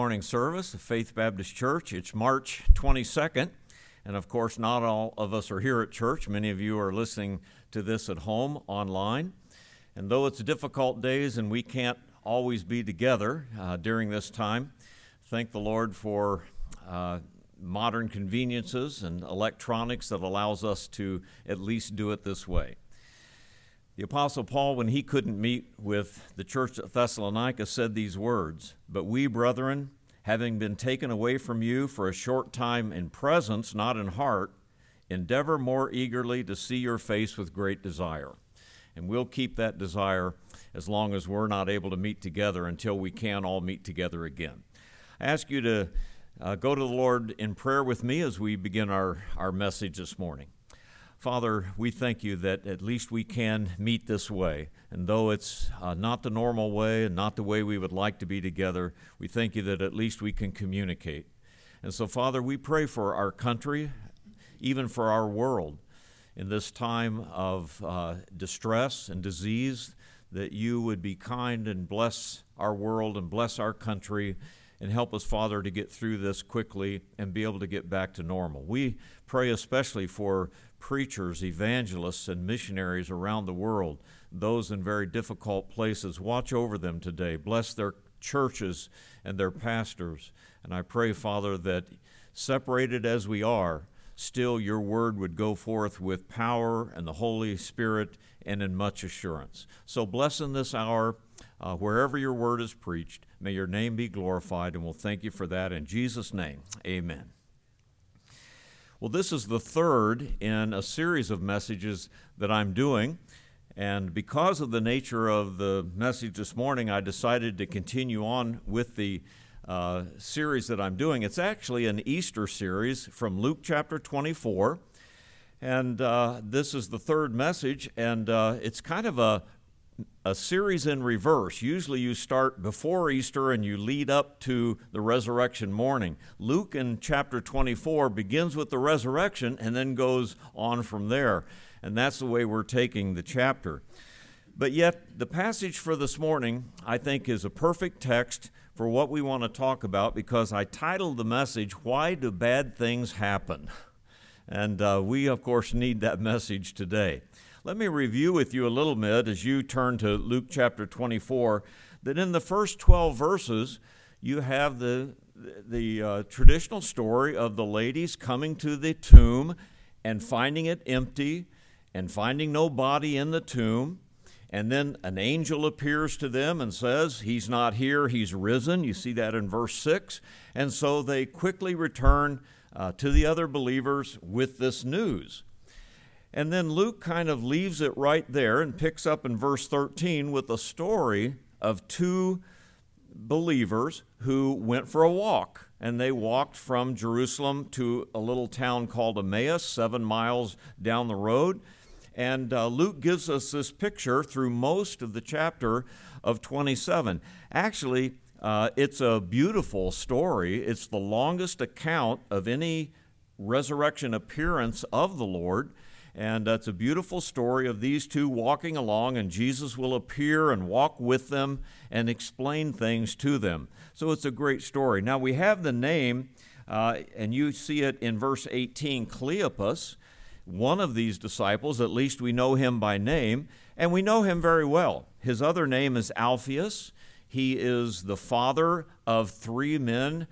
Morning service of Faith Baptist Church. It's March 22nd, and of course not all of us are here at church. Many of you are listening to this at home online. And though it's difficult days and we can't always be together during this time, thank the Lord for modern conveniences and electronics that allows us to at least do it this way. The Apostle Paul, when he couldn't meet with the church at Thessalonica, said these words, "But we, brethren, having been taken away from you for a short time in presence, not in heart, endeavor more eagerly to see your face with great desire." And we'll keep that desire as long as we're not able to meet together until we can all meet together again. I ask you to go to the Lord in prayer with me as we begin our message this morning. Father, we thank you that at least we can meet this way. And though it's not the normal way and not the way we would like to be together, we thank you that at least we can communicate. And so, Father, we pray for our country, even for our world, in this time of distress and disease, that you would be kind and bless our world and bless our country and help us, Father, to get through this quickly and be able to get back to normal. We pray especially for preachers, evangelists, and missionaries around the world, those in very difficult places. Watch over them today. Bless their churches and their pastors. And I pray, Father, that separated as we are, still your word would go forth with power and the Holy Spirit and in much assurance. So bless in this hour, wherever your word is preached, may your name be glorified, and we'll thank you for that in Jesus' name. Amen. Well, this is the third in a series of messages that I'm doing, and because of the nature of the message this morning, I decided to continue on with the series that I'm doing. It's actually an Easter series from Luke chapter 24, and this is the third message, and it's kind of a series in reverse. Usually you start before Easter and you lead up to the resurrection morning. Luke in chapter 24 begins with the resurrection and then goes on from there. And that's the way we're taking the chapter. But yet the passage for this morning, I think, is a perfect text for what we want to talk about, because I titled the message, "Why Do Bad Things Happen?" And we, of course, need that message today. Let me review with you a little bit as you turn to Luke chapter 24, that in the first 12 verses, you have the traditional story of the ladies coming to the tomb and finding it empty and finding no body in the tomb. And then an angel appears to them and says, "He's not here, he's risen." You see that in verse 6. And so they quickly return to the other believers with this news. And then Luke kind of leaves it right there and picks up in verse 13 with a story of two believers who went for a walk. And they walked from Jerusalem to a little town called Emmaus, 7 miles down the road. And Luke gives us this picture through most of the chapter of 27. Actually, it's a beautiful story. It's the longest account of any resurrection appearance of the Lord. And it's a beautiful story of these two walking along, and Jesus will appear and walk with them and explain things to them. So it's a great story. Now we have the name, and you see it in verse 18, Cleopas, one of these disciples. At least we know him by name, and we know him very well. His other name is Alphaeus. He is the father of 3 men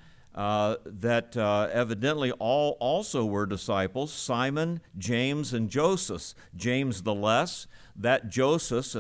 that evidently all also were disciples: Simon, James, and Joseph. James the less. That Joseph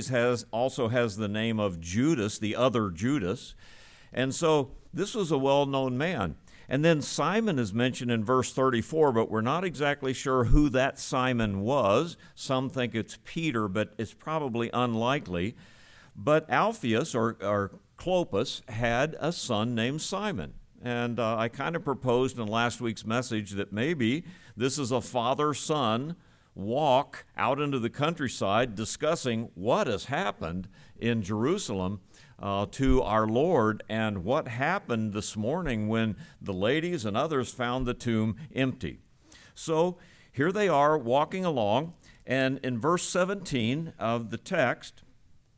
also has the name of Judas, the other Judas. And so this was a well-known man. And then Simon is mentioned in verse 34, but we're not exactly sure who that Simon was. Some think it's Peter, but it's probably unlikely. But Alphaeus, or Cleopas, had a son named Simon. And I kind of proposed in last week's message that maybe this is a father-son walk out into the countryside discussing what has happened in Jerusalem to our Lord and what happened this morning when the ladies and others found the tomb empty. So here they are walking along, and in verse 17 of the text,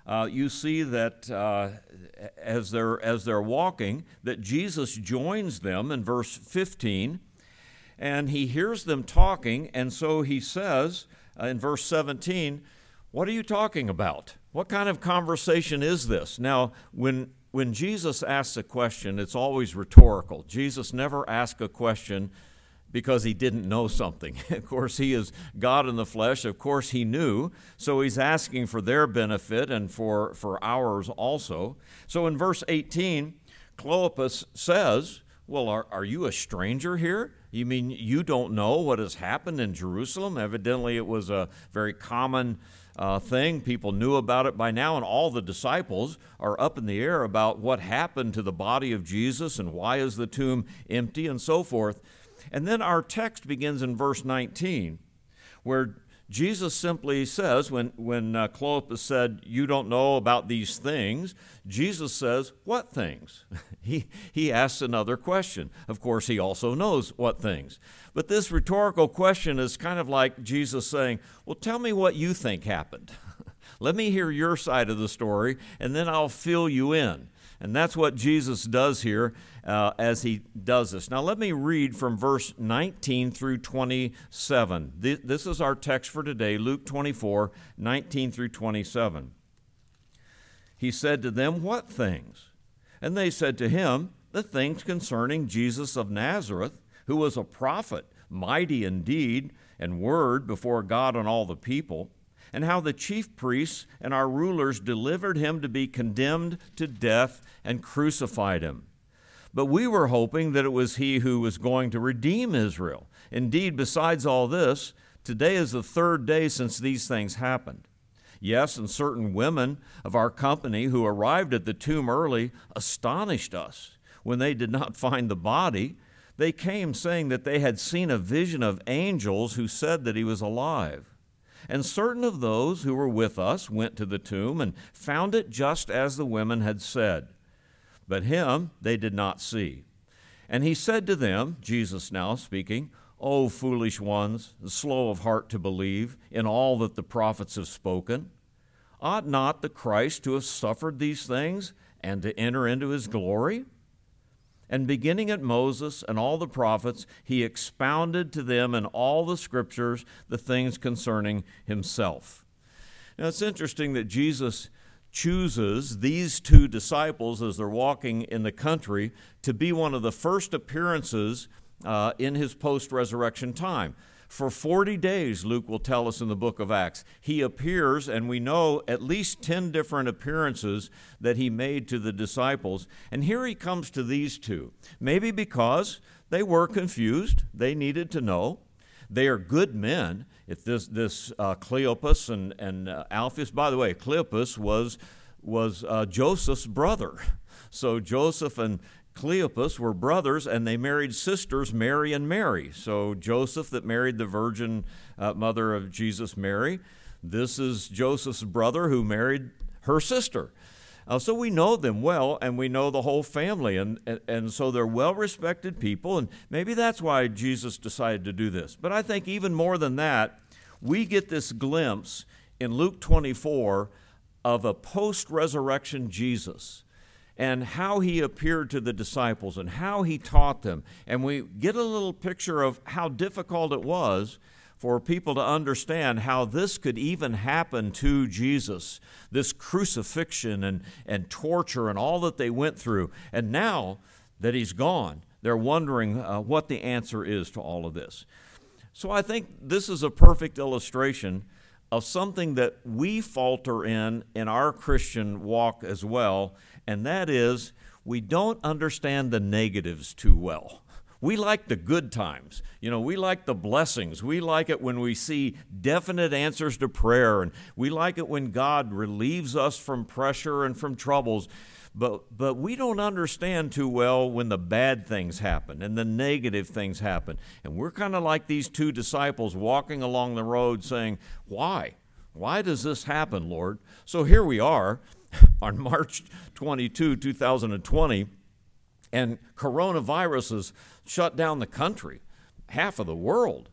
you see that as they're walking, that Jesus joins them in verse 15, and he hears them talking, and so he says in verse 17, "What are you talking about? What kind of conversation is this?" Now, when Jesus asks a question, it's always rhetorical. Jesus never asks a question because he didn't know something. Of course, he is God in the flesh. Of course, he knew. So he's asking for their benefit and for ours also. So in verse 18, Cleopas says, "Well, are you a stranger here? You mean you don't know what has happened in Jerusalem?" Evidently, it was a very common thing. People knew about it by now, and all the disciples are up in the air about what happened to the body of Jesus and why is the tomb empty and so forth. And then our text begins in verse 19, where Jesus simply says, when Cleopas said, "You don't know about these things," Jesus says, "What things?" He asks another question. Of course, he also knows what things. But this rhetorical question is kind of like Jesus saying, "Well, tell me what you think happened. Let me hear your side of the story, and then I'll fill you in." And that's what Jesus does here as he does this. Now let me read from verse 19 through 27. This is our text for today, Luke 24, 19 through 27. He said to them, "What things?" And they said to him, "The things concerning Jesus of Nazareth, who was a prophet, mighty in deed and word before God and all the people, and how the chief priests and our rulers delivered him to be condemned to death and crucified him. But we were hoping that it was he who was going to redeem Israel. Indeed, besides all this, today is the third day since these things happened. Yes, and certain women of our company who arrived at the tomb early astonished us. When they did not find the body, they came saying that they had seen a vision of angels who said that he was alive. And certain of those who were with us went to the tomb and found it just as the women had said. But him they did not see. And he said to them," Jesus now speaking, "O foolish ones, slow of heart to believe in all that the prophets have spoken. Ought not the Christ to have suffered these things and to enter into his glory?" And beginning at Moses and all the prophets, he expounded to them in all the scriptures the things concerning himself. Now it's interesting that Jesus chooses these two disciples as they're walking in the country to be one of the first appearances in his post-resurrection time. For 40 days, Luke will tell us in the book of Acts, he appears, and we know at least 10 different appearances that he made to the disciples. And here he comes to these two, maybe because they were confused, they needed to know. They are good men. If this Cleopas and Alphaeus, by the way, Cleopas was Joseph's brother. So Joseph and Cleopas were brothers, and they married sisters, Mary and Mary. So Joseph that married the virgin mother of Jesus, Mary. This is Joseph's brother who married her sister. So we know them well, and we know the whole family, and so they're well-respected people, and maybe that's why Jesus decided to do this. But I think even more than that, we get this glimpse in Luke 24 of a post-resurrection Jesus and how he appeared to the disciples and how he taught them. And we get a little picture of how difficult it was for people to understand how this could even happen to Jesus, this crucifixion and torture and all that they went through. And now that he's gone, they're wondering what the answer is to all of this. So I think this is a perfect illustration of something that we falter in our Christian walk as well, and that is we don't understand the negatives too well. We like the good times. We like the blessings. We like it when we see definite answers to prayer, and we like it when God relieves us from pressure and from troubles. But we don't understand too well when the bad things happen and the negative things happen. And we're kind of like these two disciples walking along the road saying, "Why? Why does this happen, Lord?" So here we are on March 22, 2020, and coronavirus has shut down the country, half of the world.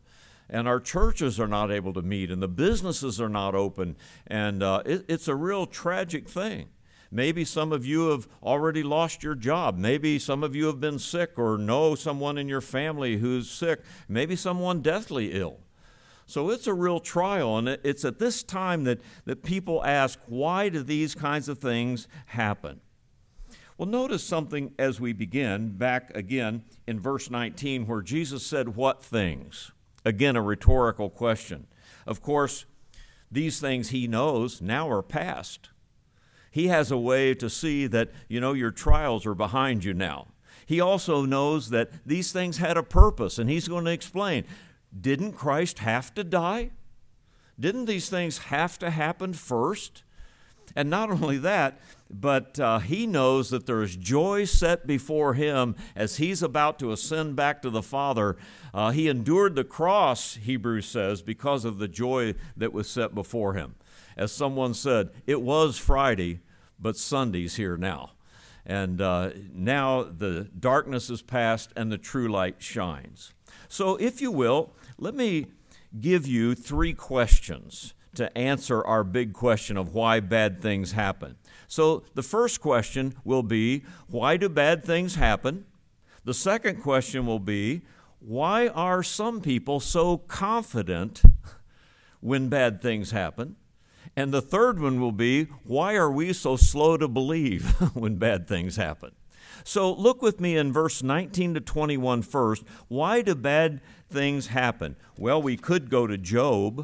and our churches are not able to meet, and the businesses are not open, and it's a real tragic thing. Maybe some of you have already lost your job. Maybe some of you have been sick or know someone in your family who's sick. Maybe someone deathly ill. So it's a real trial, and it's at this time that people ask, why do these kinds of things happen? Well, notice something as we begin, back again in verse 19, where Jesus said, what things? Again, a rhetorical question. Of course, these things he knows now are past. He has a way to see that, your trials are behind you now. He also knows that these things had a purpose, and he's going to explain. Didn't Christ have to die? Didn't these things have to happen first? And not only that, but he knows that there is joy set before him as he's about to ascend back to the Father. He endured the cross, Hebrews says, because of the joy that was set before him. As someone said, it was Friday, but Sunday's here now. And now the darkness is past and the true light shines. So if you will, let me give you 3 questions to answer our big question of why bad things happen. So the first question will be, why do bad things happen? The second question will be, why are some people so confident when bad things happen? And the third one will be, why are we so slow to believe when bad things happen? So look with me in verse 19 to 21 first. Why do bad things happen? Well, we could go to Job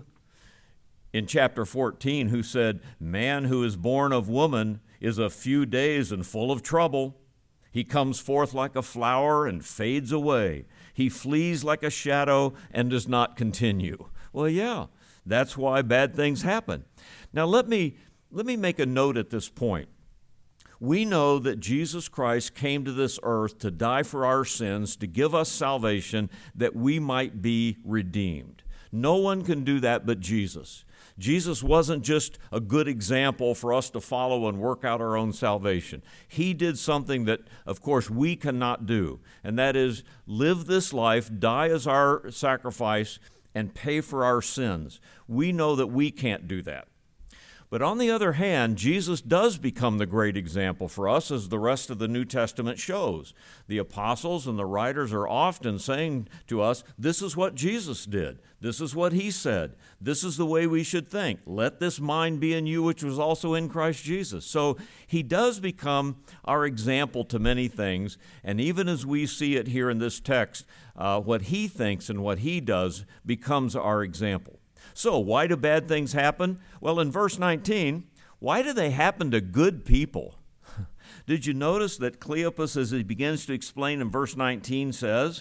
in chapter 14, who said, man who is born of woman is a few days and full of trouble. He comes forth like a flower and fades away. He flees like a shadow and does not continue. Well, yeah, that's why bad things happen. Now, let me make a note at this point. We know that Jesus Christ came to this earth to die for our sins, to give us salvation, that we might be redeemed. No one can do that but Jesus. Jesus wasn't just a good example for us to follow and work out our own salvation. He did something that, of course, we cannot do, and that is live this life, die as our sacrifice, and pay for our sins. We know that we can't do that. But on the other hand, Jesus does become the great example for us, as the rest of the New Testament shows. The apostles and the writers are often saying to us, this is what Jesus did. This is what he said. This is the way we should think. Let this mind be in you, which was also in Christ Jesus. So he does become our example to many things. And even as we see it here in this text, what he thinks and what he does becomes our example. So why do bad things happen? Well, in verse 19, why do they happen to good people? Did you notice that Cleopas, as he begins to explain in verse 19, says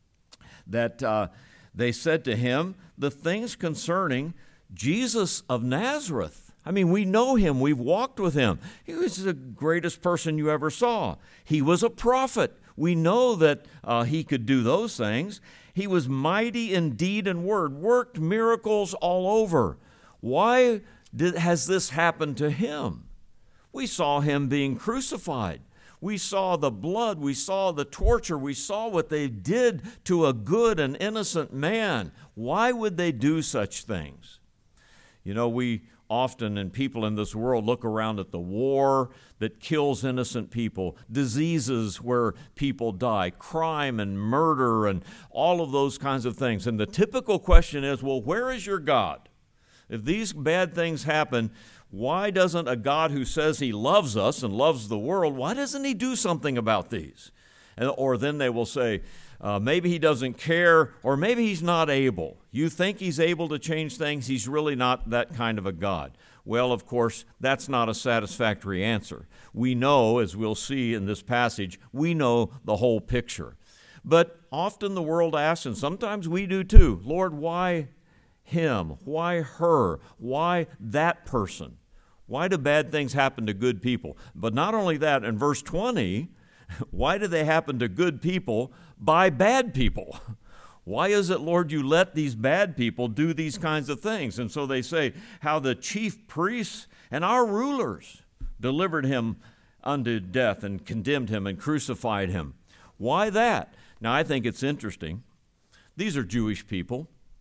that they said to him, the things concerning Jesus of Nazareth. I mean, we know him. We've walked with him. He was the greatest person you ever saw. He was a prophet. We know that he could do those things. He was mighty in deed and word, worked miracles all over. Why has this happened to him? We saw him being crucified. We saw the blood. We saw the torture. We saw what they did to a good and innocent man. Why would they do such things? You know, we often, and people in this world, look around at the war that kills innocent people, diseases where people die, crime and murder and all of those kinds of things. And the typical question is, well, where is your God? If these bad things happen, why doesn't a God who says he loves us and loves the world, why doesn't he do something about these? Or then they will say, maybe he doesn't care, or maybe he's not able. You think he's able to change things, he's really not that kind of a God. Well, of course, that's not a satisfactory answer. We know, as we'll see in this passage, we know the whole picture. But often the world asks, and sometimes we do too, Lord, why him? Why her? Why that person? Why do bad things happen to good people? But not only that, in verse 20, why do they happen to good people by bad people? Why is it, Lord, you let these bad people do these kinds of things? And so they say how the chief priests and our rulers delivered him unto death and condemned him and crucified him. Why that? Now, I think it's interesting. These are Jewish people.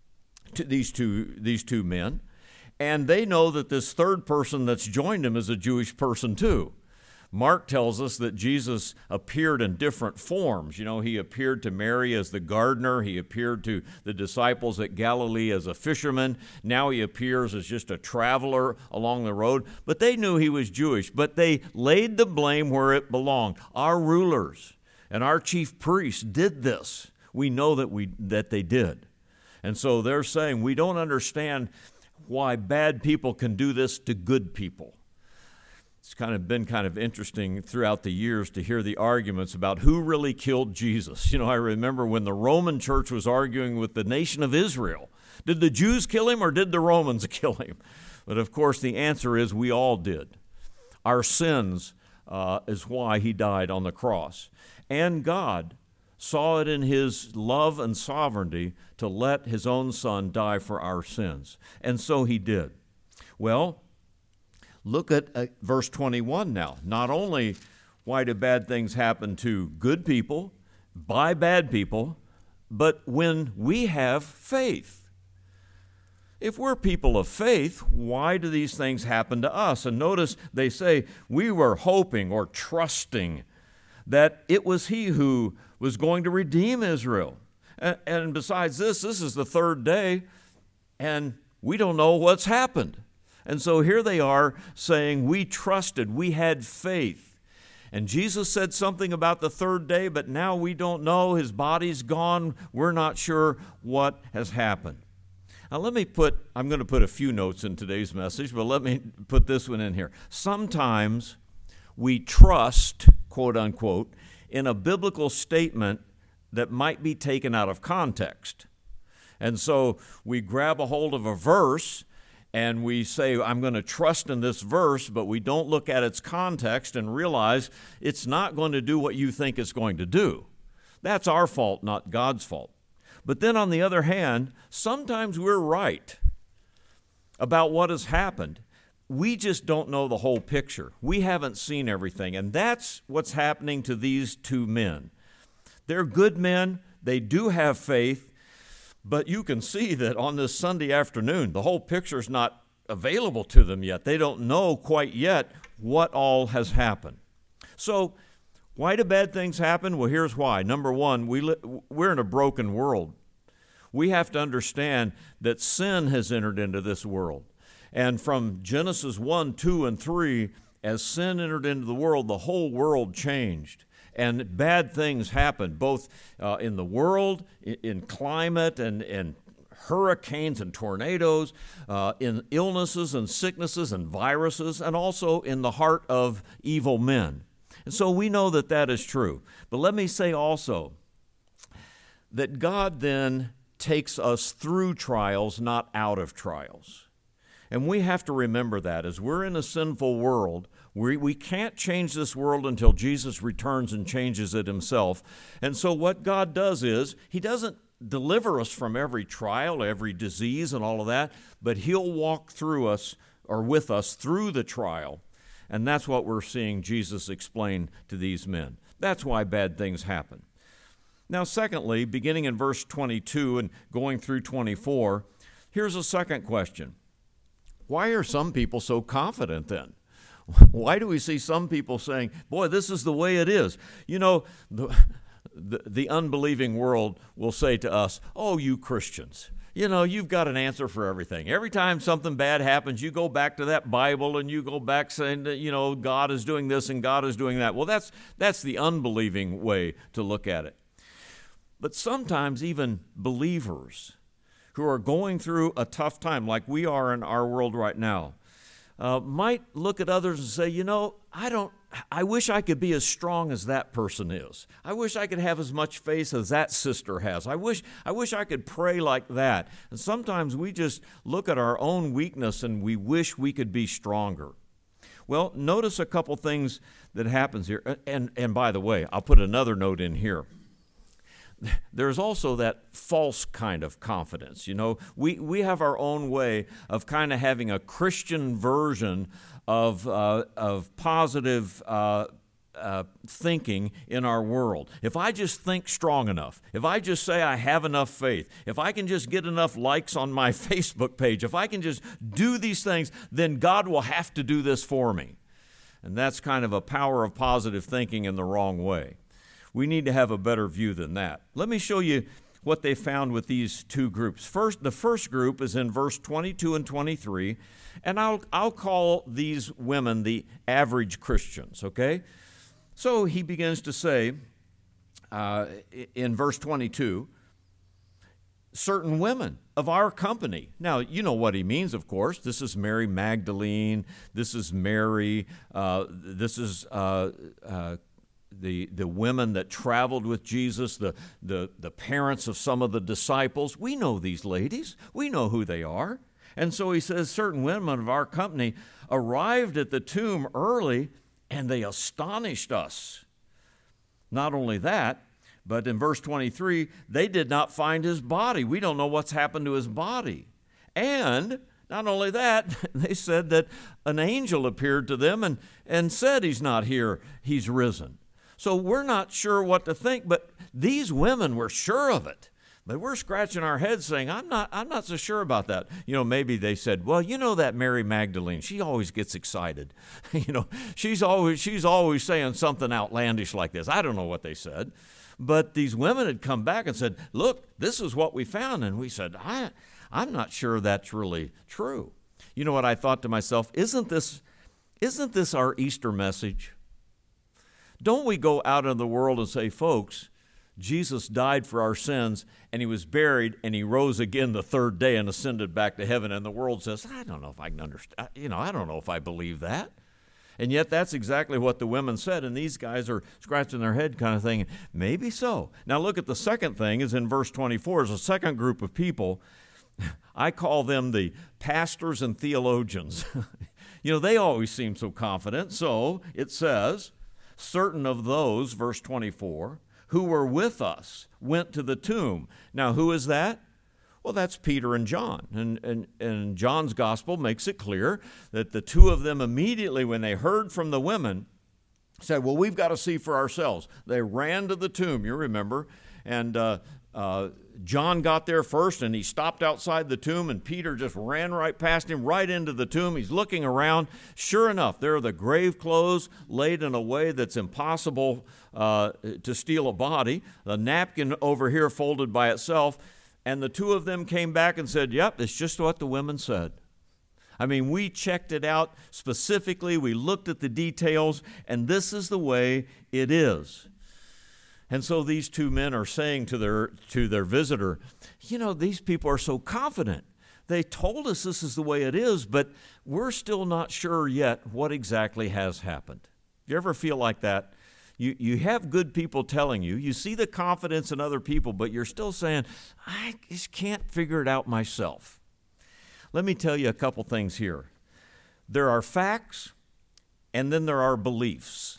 these two men, and they know that this third person that's joined him is a Jewish person too. Mark tells us that Jesus appeared in different forms. He appeared to Mary as the gardener. He appeared to the disciples at Galilee as a fisherman. Now he appears as just a traveler along the road. But they knew he was Jewish, but they laid the blame where it belonged. Our rulers and our chief priests did this. We know that they did. And so they're saying, we don't understand why bad people can do this to good people. It's been kind of interesting throughout the years to hear the arguments about who really killed Jesus. I remember when the Roman church was arguing with the nation of Israel. Did the Jews kill him or did the Romans kill him? But of course the answer is we all did. Our sins is why he died on the cross. And God saw it in his love and sovereignty to let his own son die for our sins. And so he did. Well, look at verse 21 now. Not only why do bad things happen to good people, by bad people, but when we have faith. If we're people of faith, why do these things happen to us? And notice they say, we were hoping or trusting that it was he who was going to redeem Israel. And besides this is the third day, and we don't know what's happened. And so here they are saying, we trusted, we had faith. And Jesus said something about the third day, but now we don't know. His body's gone. We're not sure what has happened. Now I'm going to put a few notes in today's message, but let me put this one in here. Sometimes we trust, quote unquote, in a biblical statement that might be taken out of context. And so we grab a hold of a verse and we say, I'm going to trust in this verse, but we don't look at its context and realize it's not going to do what you think it's going to do. That's our fault, not God's fault. But then on the other hand, sometimes we're right about what has happened. We just don't know the whole picture. We haven't seen everything. And that's what's happening to these two men. They're good men. They do have faith. But you can see that on this Sunday afternoon, the whole picture's not available to them yet. They don't know quite yet what all has happened. So why do bad things happen? Well, here's why. Number one, we're in a broken world. We have to understand that sin has entered into this world. And from Genesis 1, 2, and 3, as sin entered into the world, the whole world changed. And bad things happen, both in the world, in climate, and hurricanes and tornadoes, in illnesses and sicknesses and viruses, and also in the heart of evil men. And so we know that that is true. But let me say also that God then takes us through trials, not out of trials. And we have to remember that as we're in a sinful world, we can't change this world until Jesus returns and changes it himself. And so what God does is, he doesn't deliver us from every trial, every disease and all of that, but he'll walk through us or with us through the trial. And that's what we're seeing Jesus explain to these men. That's why bad things happen. Now, secondly, beginning in verse 22 and going through 24, here's a second question. Why are some people so confident then? Why do we see some people saying, boy, this is the way it is? You know, the unbelieving world will say to us, oh, you Christians, you know, you've got an answer for everything. Every time something bad happens, you go back to that Bible and you go back saying that, you know, God is doing this and God is doing that. Well, that's the unbelieving way to look at it. But sometimes even believers who are going through a tough time, like we are in our world right now, might look at others and say, you know, I wish I could be as strong as that person is. I wish I could have as much faith as that sister has. I wish I could pray like that. And sometimes we just look at our own weakness and we wish we could be stronger. Well, notice a couple things that happens here. And by the way, I'll put another note in here. There's also that false kind of confidence. You know, we have our own way of kind of having a Christian version of positive thinking in our world. If I just think strong enough, if I just say I have enough faith, if I can just get enough likes on my Facebook page, if I can just do these things, then God will have to do this for me. And that's kind of a power of positive thinking in the wrong way. We need to have a better view than that. Let me show you what they found with these two groups. The first group is in verse 22 and 23, and I'll call these women the average Christians, okay? So he begins to say in verse 22, certain women of our company. Now, you know what he means, of course. This is Mary Magdalene. This is Mary. This is the women that traveled with Jesus, the parents of some of the disciples. We know these ladies. We know who they are. And so he says, certain women of our company arrived at the tomb early, and they astonished us. Not only that, but in verse 23, they did not find his body. We don't know what's happened to his body. And not only that, they said that an angel appeared to them and said he's not here, he's risen. So we're not sure what to think, but these women were sure of it. But we're scratching our heads saying, I'm not so sure about that. You know, maybe they said, well, you know that Mary Magdalene, she always gets excited. You know, she's always saying something outlandish like this. I don't know what they said. But these women had come back and said, look, this is what we found. And we said, I'm not sure that's really true. You know what I thought to myself? Isn't this our Easter message? Don't we go out in the world and say, folks, Jesus died for our sins, and he was buried, and he rose again the third day and ascended back to heaven. And the world says, I don't know if I can understand. I don't know if I believe that. And yet that's exactly what the women said, and these guys are scratching their head kind of thinking, maybe so. Now look at the second thing is in verse 24. There's a second group of people. I call them the pastors and theologians. You know, they always seem so confident. So it says, certain of those, verse 24, who were with us went to the tomb. Now, who is that? Well, that's Peter and John. And John's gospel makes it clear that the two of them immediately, when they heard from the women, said, well, we've got to see for ourselves. They ran to the tomb, you remember, and John got there first, and he stopped outside the tomb, and Peter just ran right past him, right into the tomb. He's looking around. Sure enough, there are the grave clothes laid in a way that's impossible to steal a body, the napkin over here folded by itself, and the two of them came back and said, yep, it's just what the women said. I mean, we checked it out specifically. We looked at the details, and this is the way it is. And so these two men are saying to their visitor, you know, these people are so confident. They told us this is the way it is, but we're still not sure yet what exactly has happened. Do you ever feel like that? You have good people telling you. You see the confidence in other people, but you're still saying, I just can't figure it out myself. Let me tell you a couple things here. There are facts, and then there are beliefs.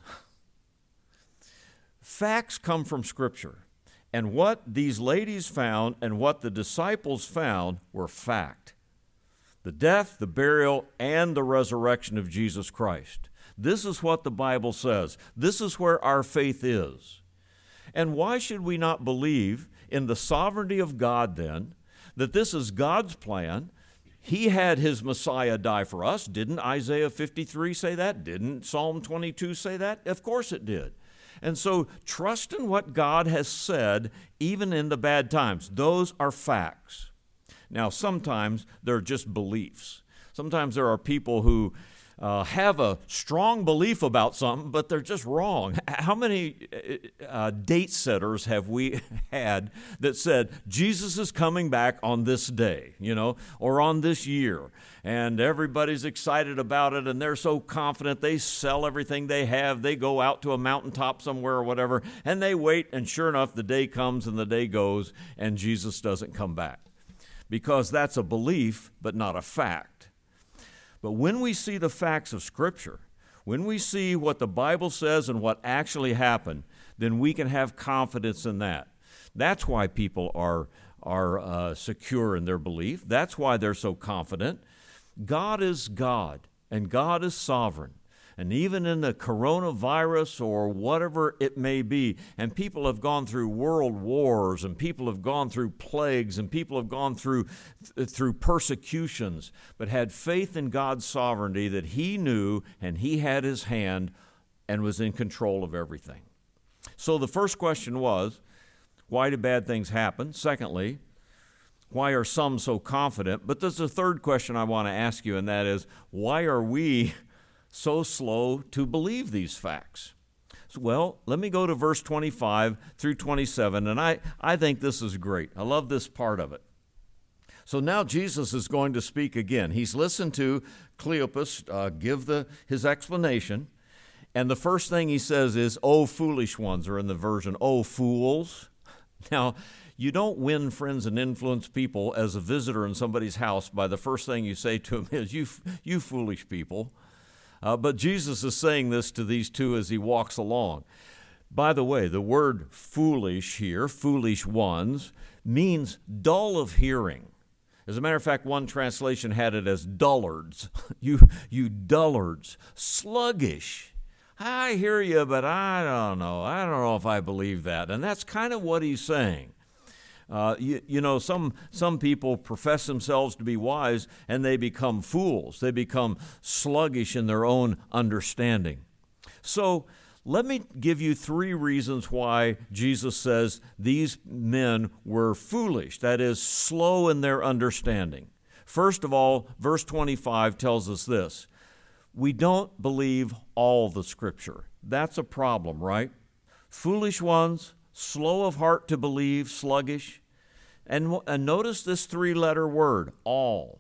Facts come from Scripture, and what these ladies found and what the disciples found were fact. The death, the burial, and the resurrection of Jesus Christ. This is what the Bible says. This is where our faith is. And why should we not believe in the sovereignty of God then, that this is God's plan? He had his Messiah die for us. Didn't Isaiah 53 say that? Didn't Psalm 22 say that? Of course it did. And so trust in what God has said, even in the bad times. Those are facts. Now, sometimes they're just beliefs. Sometimes there are people who have a strong belief about something, but they're just wrong. How many date setters have we had that said, Jesus is coming back on this day, or on this year, and everybody's excited about it, and they're so confident they sell everything they have, they go out to a mountaintop somewhere or whatever, and they wait, and sure enough, the day comes and the day goes, and Jesus doesn't come back. Because that's a belief, but not a fact. But when we see the facts of Scripture, when we see what the Bible says and what actually happened, then we can have confidence in that. That's why people are secure in their belief. That's why they're so confident. God is God, and God is sovereign. And even in the coronavirus or whatever it may be, and people have gone through world wars, and people have gone through plagues, and people have gone through persecutions, but had faith in God's sovereignty that He knew and He had His hand and was in control of everything. So the first question was, why do bad things happen? Secondly, why are some so confident? But there's a third question I want to ask you, and that is, why are we so slow to believe these facts? Well, let me go to verse 25 through 27, and I think this is great. I love this part of it. So now Jesus is going to speak again. He's listened to Cleopas give his explanation, and the first thing he says is, "O foolish ones," or in the version, "O fools." Now, you don't win friends and influence people as a visitor in somebody's house by the first thing you say to them is, you foolish people. But Jesus is saying this to these two as he walks along. By the way, the word foolish here, foolish ones, means dull of hearing. As a matter of fact, one translation had it as dullards. You dullards, sluggish. I hear you, but I don't know. I don't know if I believe that. And that's kind of what he's saying. Some people profess themselves to be wise, and they become fools. They become sluggish in their own understanding. So let me give you 3 reasons why Jesus says these men were foolish, that is, slow in their understanding. First of all, verse 25 tells us this. We don't believe all the Scripture. That's a problem, right? Foolish ones, slow of heart to believe, sluggish. And notice this 3-letter word, all.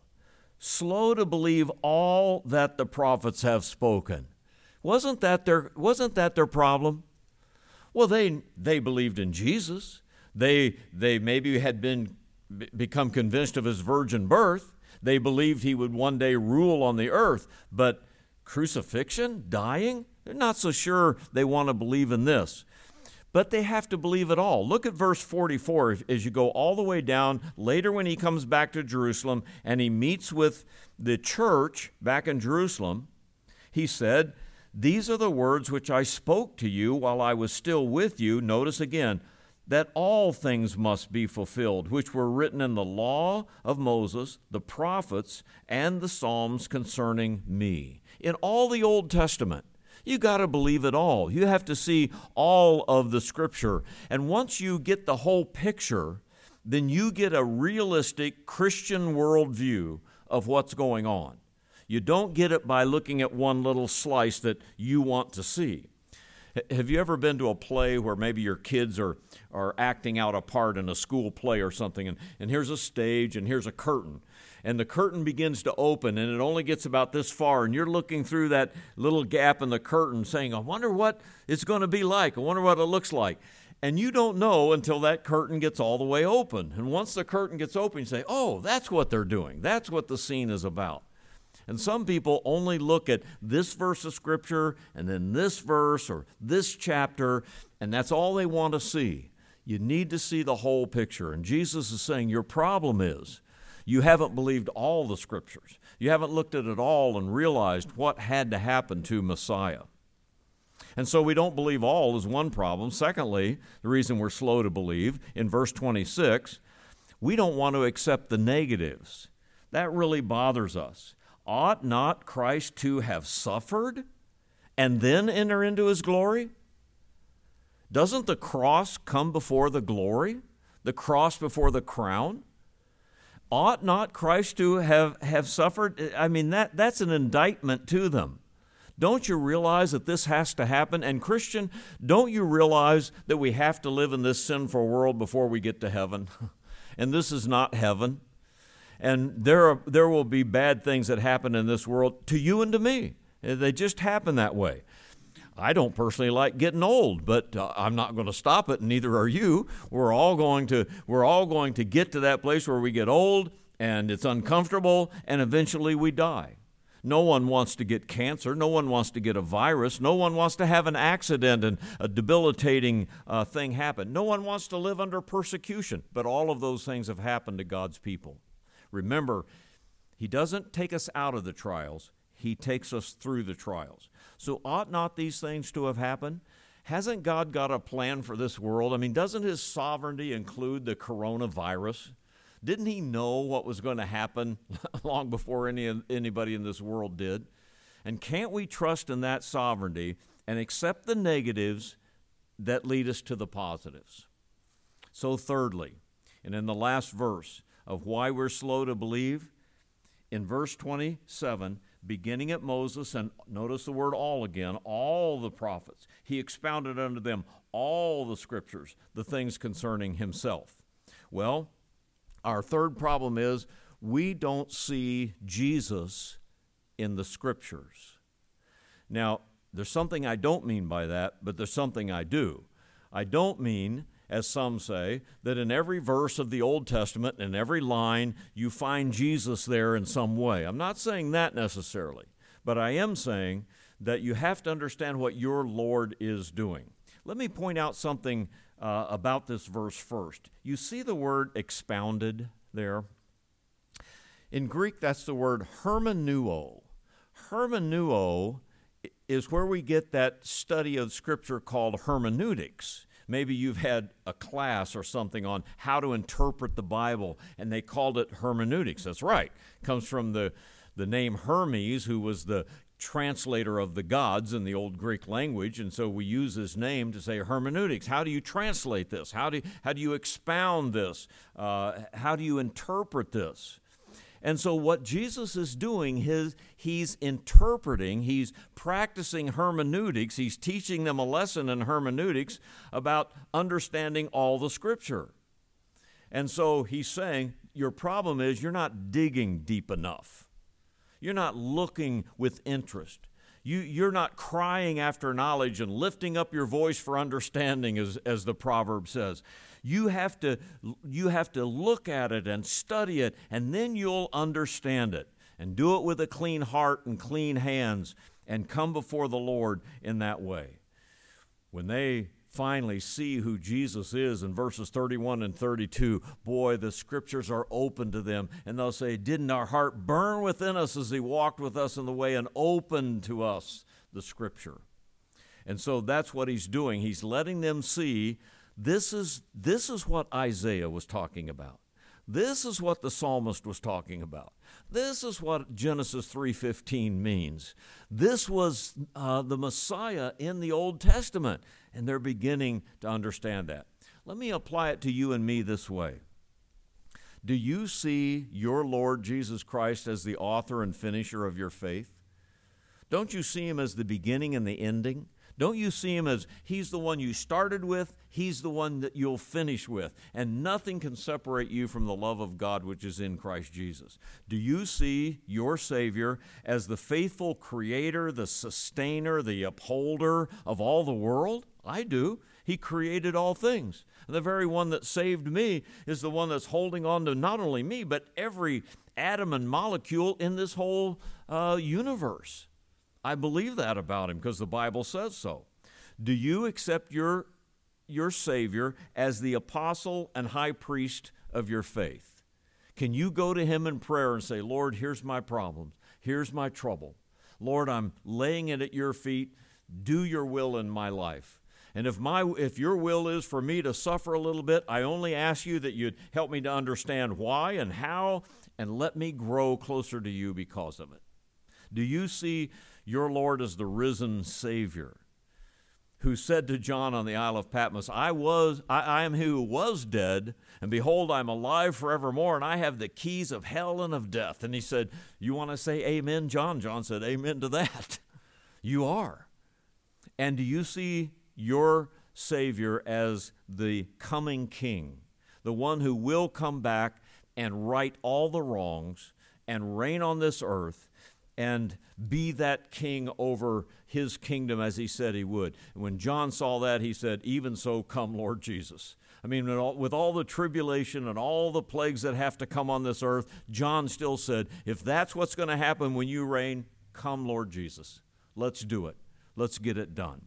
Slow to believe all that the prophets have spoken. Wasn't that their problem? Well, they believed in Jesus. They maybe had become convinced of his virgin birth. They believed he would one day rule on the earth. But crucifixion, dying, they're not so sure they want to believe in this. But they have to believe it all. Look at verse 44 as you go all the way down. Later when he comes back to Jerusalem and he meets with the church back in Jerusalem, he said, "These are the words which I spoke to you while I was still with you." Notice again, that all things must be fulfilled, which were written in the law of Moses, the prophets, and the Psalms concerning me. In all the Old Testament. You got to believe it all. You have to see all of the Scripture. And once you get the whole picture, then you get a realistic Christian worldview of what's going on. You don't get it by looking at one little slice that you want to see. Have you ever been to a play where maybe your kids are acting out a part in a school play or something, and here's a stage and here's a curtain, and the curtain begins to open and it only gets about this far, and you're looking through that little gap in the curtain saying, I wonder what it's going to be like. I wonder what it looks like. And you don't know until that curtain gets all the way open. And once the curtain gets open, you say, oh, that's what they're doing. That's what the scene is about. And some people only look at this verse of Scripture and then this verse or this chapter, and that's all they want to see. You need to see the whole picture. And Jesus is saying your problem is you haven't believed all the Scriptures. You haven't looked at it all and realized what had to happen to Messiah. And so we don't believe all is one problem. Secondly, the reason we're slow to believe, in verse 26, we don't want to accept the negatives. That really bothers us. Ought not Christ to have suffered and then enter into his glory? Doesn't the cross come before the glory? The cross before the crown? Ought not Christ to have suffered? I mean, that's an indictment to them. Don't you realize that this has to happen? And Christian, don't you realize that we have to live in this sinful world before we get to heaven? And this is not heaven. And there will be bad things that happen in this world to you and to me. They just happen that way. I don't personally like getting old, but I'm not going to stop it, and neither are you. We're all going to get to that place where we get old, and it's uncomfortable, and eventually we die. No one wants to get cancer. No one wants to get a virus. No one wants to have an accident and a debilitating thing happen. No one wants to live under persecution, but all of those things have happened to God's people. Remember, he doesn't take us out of the trials. He takes us through the trials. So ought not these things to have happened? Hasn't God got a plan for this world? I mean, doesn't his sovereignty include the coronavirus? Didn't he know what was going to happen long before anybody in this world did? And can't we trust in that sovereignty and accept the negatives that lead us to the positives? So thirdly, and in the last verse of why we're slow to believe, in verse 27, beginning at Moses, and notice the word all again, all the prophets, he expounded unto them all the scriptures, the things concerning himself. Well, our third problem is we don't see Jesus in the scriptures. Now, there's something I don't mean by that, but there's something I do. I don't mean, as some say, that in every verse of the Old Testament and every line you find Jesus there in some way. I'm not saying that necessarily, but I am saying that you have to understand what your Lord is doing. Let me point out something about this verse first. You see the word expounded there? In Greek, that's the word hermeneuo. Hermeneuo is where we get that study of Scripture called hermeneutics. Maybe you've had a class or something on how to interpret the Bible, and they called it hermeneutics. That's right. It comes from the name Hermes, who was the translator of the gods in the old Greek language, and so we use his name to say hermeneutics. How do you translate this? How do you expound this? How do you interpret this? And so what Jesus is doing, he's interpreting, he's practicing hermeneutics, he's teaching them a lesson in hermeneutics about understanding all the Scripture. And so he's saying, your problem is you're not digging deep enough. You're not looking with interest. You're not crying after knowledge and lifting up your voice for understanding, as the proverb says. You have to look at it and study it, and then you'll understand it. And do it with a clean heart and clean hands, and come before the Lord in that way. When they finally see who Jesus is in verses 31 and 32, boy, the Scriptures are open to them, and they'll say, didn't our heart burn within us as he walked with us in the way and opened to us the Scripture? And so that's what he's doing. He's letting them see this is what Isaiah was talking about. This is what the psalmist was talking about. This is what Genesis 3:15 means. This was the Messiah in the Old Testament, and they're beginning to understand that. Let me apply it to you and me this way. Do you see your Lord Jesus Christ as the author and finisher of your faith? Don't you see him as the beginning and the ending? Don't you see him as he's the one you started with, he's the one that you'll finish with, and nothing can separate you from the love of God which is in Christ Jesus? Do you see your Savior as the faithful creator, the sustainer, the upholder of all the world? I do. He created all things. The very one that saved me is the one that's holding on to not only me, but every atom and molecule in this whole universe. I believe that about him because the Bible says so. Do you accept your Savior as the apostle and high priest of your faith? Can you go to him in prayer and say, Lord, here's my problems. Here's my trouble. Lord, I'm laying it at your feet. Do your will in my life. And if your will is for me to suffer a little bit, I only ask you that you'd help me to understand why and how, and let me grow closer to you because of it. Do you see your Lord as the risen Savior, who said to John on the Isle of Patmos, I am he who was dead, and behold, I'm alive forevermore, and I have the keys of hell and of death. And he said, you want to say amen, John? John said, amen to that. You are. And do you see your Savior as the coming King, the one who will come back and right all the wrongs and reign on this earth and be that king over his kingdom as he said he would? And when John saw that, he said, even so, come, Lord Jesus. I mean, with all the tribulation and all the plagues that have to come on this earth, John still said, if that's what's going to happen when you reign, come, Lord Jesus. Let's do it. Let's get it done.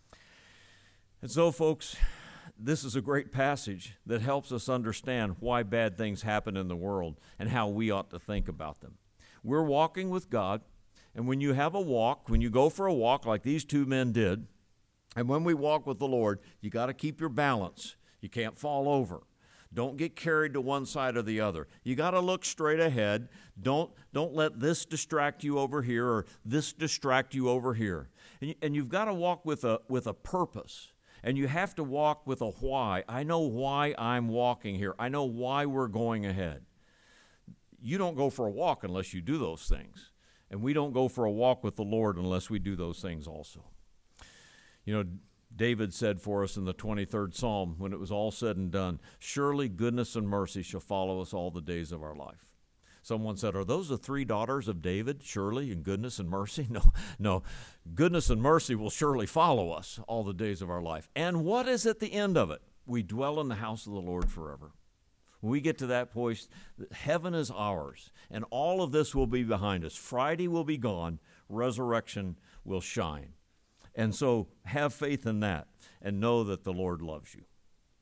And so, folks, this is a great passage that helps us understand why bad things happen in the world and how we ought to think about them. We're walking with God. And when you have a walk, when you go for a walk like these two men did, and when we walk with the Lord, you got to keep your balance. You can't fall over. Don't get carried to one side or the other. You got to look straight ahead. Don't let this distract you over here or this distract you over here. And you've got to walk with a purpose. And you have to walk with a why. I know why I'm walking here. I know why we're going ahead. You don't go for a walk unless you do those things. And we don't go for a walk with the Lord unless we do those things also. You know, David said for us in the 23rd Psalm, when it was all said and done, surely goodness and mercy shall follow us all the days of our life. Someone said, are those the three daughters of David, surely, and goodness and mercy? No. Goodness and mercy will surely follow us all the days of our life. And what is at the end of it? We dwell in the house of the Lord forever. When we get to that point, heaven is ours, and all of this will be behind us. Friday will be gone. Resurrection will shine. And so have faith in that and know that the Lord loves you.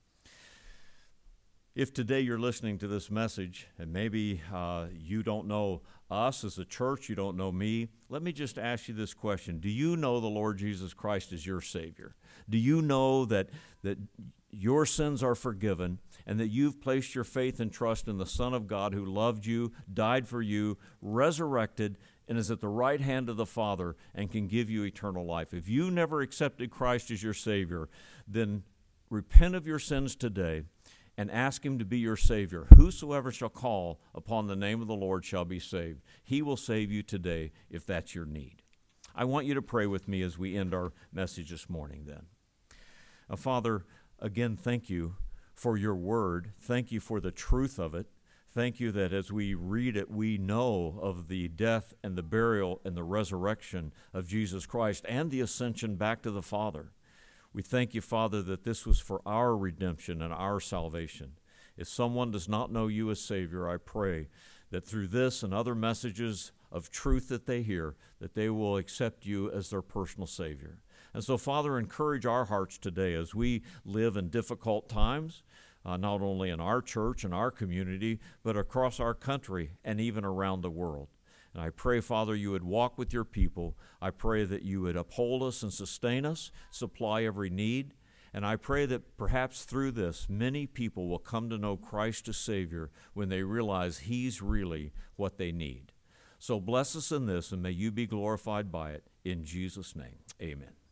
If today you're listening to this message and maybe you don't know us as a church, you don't know me, let me just ask you this question. Do you know the Lord Jesus Christ as your Savior? Do you know that your sins are forgiven and that you've placed your faith and trust in the Son of God who loved you, died for you, resurrected, and is at the right hand of the Father and can give you eternal life? If you never accepted Christ as your Savior, then repent of your sins today and ask Him to be your Savior. Whosoever shall call upon the name of the Lord shall be saved. He will save you today if that's your need. I want you to pray with me as we end our message this morning then. Father, again, thank you for your word. Thank you for the truth of it. Thank you that as we read it, we know of the death and the burial and the resurrection of Jesus Christ and the ascension back to the Father. We thank you, Father, that this was for our redemption and our salvation. If someone does not know you as Savior, I pray that through this and other messages of truth that they hear, that they will accept you as their personal Savior. And so, Father, encourage our hearts today as we live in difficult times, not only in our church and our community, but across our country and even around the world. And I pray, Father, you would walk with your people. I pray that you would uphold us and sustain us, supply every need. And I pray that perhaps through this, many people will come to know Christ as Savior when they realize He's really what they need. So bless us in this, and may you be glorified by it. In Jesus' name, amen.